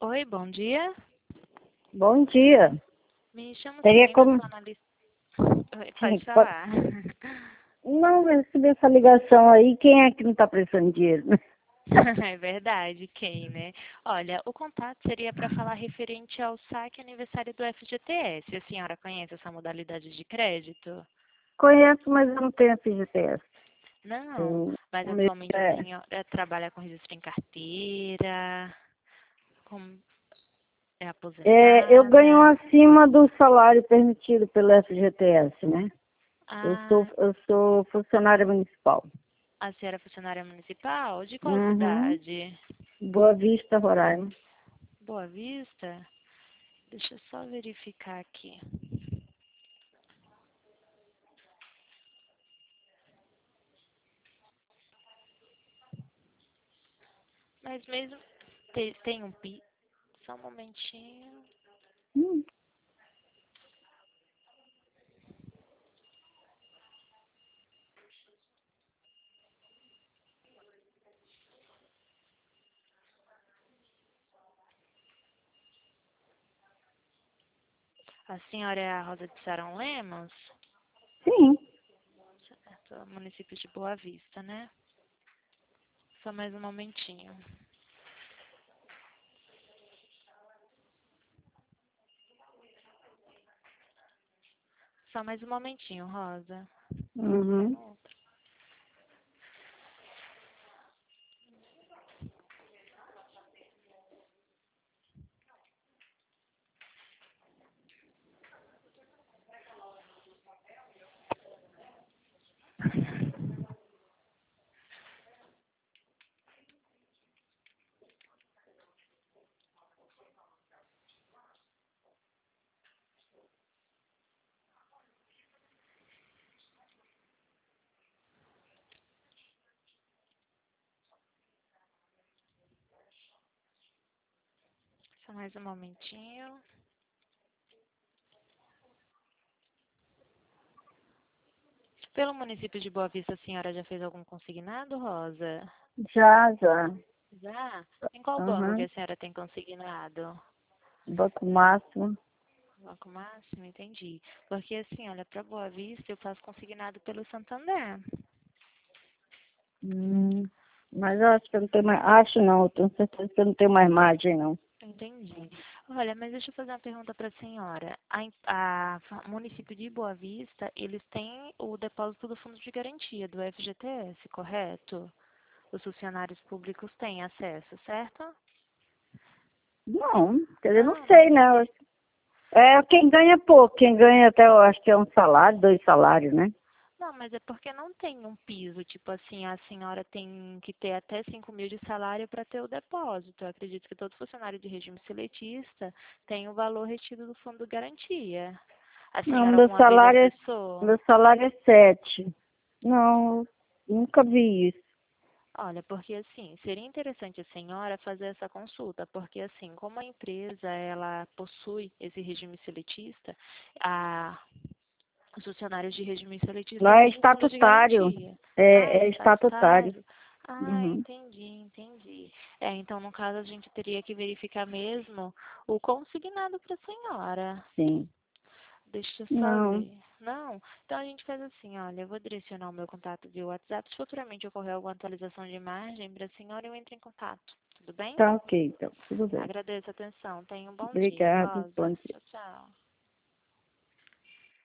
Oi, bom dia. Bom dia. Me chamo Teria Celina, como... sou analista. Oi, Sim, pode falar. Não, eu recebi essa ligação aí. Quem é que não está prestando dinheiro, né? É verdade, quem, né? Olha, o contato seria para falar referente ao saque aniversário do FGTS. A senhora conhece essa modalidade de crédito? Conheço, mas eu não tenho FGTS. Não, O mas o meu atualmente a é... senhora trabalha com registro em carteira, é Eu ganho aposentada. acima do salário permitido pelo FGTS, né? Eu sou, Ah, eu sou funcionária municipal. a senhora é funcionária municipal? De qual Uhum. cidade? Boa Vista, Roraima. Boa Vista? Deixa eu só verificar aqui. Mas mesmo tem um pi. Só um momentinho. Hum. A senhora é a Rosa de Sarão Lemos? Sim. Certo, município de Boa Vista, né? Só mais um momentinho. Só mais um momentinho, Rosa. Um Uhum. minuto. Só mais um momentinho. Pelo município de Boa Vista, a senhora já fez algum consignado, Rosa? Já, já. Já? Em qual banco que Uhum. a senhora tem consignado? Banco Máximo. Banco Máximo, entendi. Porque assim, olha, para Boa Vista eu faço consignado pelo Santander. Hum. Mas eu acho que eu não tenho mais... Acho não, eu tenho certeza que eu não tenho mais margem, não. Entendi. Olha, mas deixa eu fazer uma pergunta para a senhora. Município de Boa Vista, eles têm o depósito do Fundo de Garantia do FGTS, correto? Os funcionários públicos têm acesso, certo? Não, quer dizer, não Não, não sei, né? tem. É quem ganha pouco, quem ganha até, eu acho que é um salário, 2 salários, né? Não, mas é porque não tem um piso, tipo assim, a senhora tem que ter até 5 mil de salário para ter o depósito. Eu acredito que todo funcionário de regime seletista tem o valor retido do Fundo de Garantia. A Não, senhora alguma vez acessou? meu salário é 7. Não, nunca vi isso. Olha, porque assim, seria interessante a senhora fazer essa consulta, porque assim, como a empresa ela possui esse regime seletista, a, os funcionários de regime seletista Lá é têm um fundo de estatutário. garantia. Ah, é É estatutário. estatutário? Ah, Uhum. entendi. É, então no caso a gente teria que verificar mesmo o consignado para a senhora. Sim. Deixa eu só Não, ver. Não? Então a gente faz assim, olha, eu vou direcionar o meu contato via WhatsApp. Se futuramente ocorrer alguma atualização de imagem para a senhora, eu entro em contato. Tudo bem? tá ok, então. Tudo bem. Agradeço a atenção. Tenha um bom dia, Obrigada. Rosa. Bom dia. Tchau, tchau.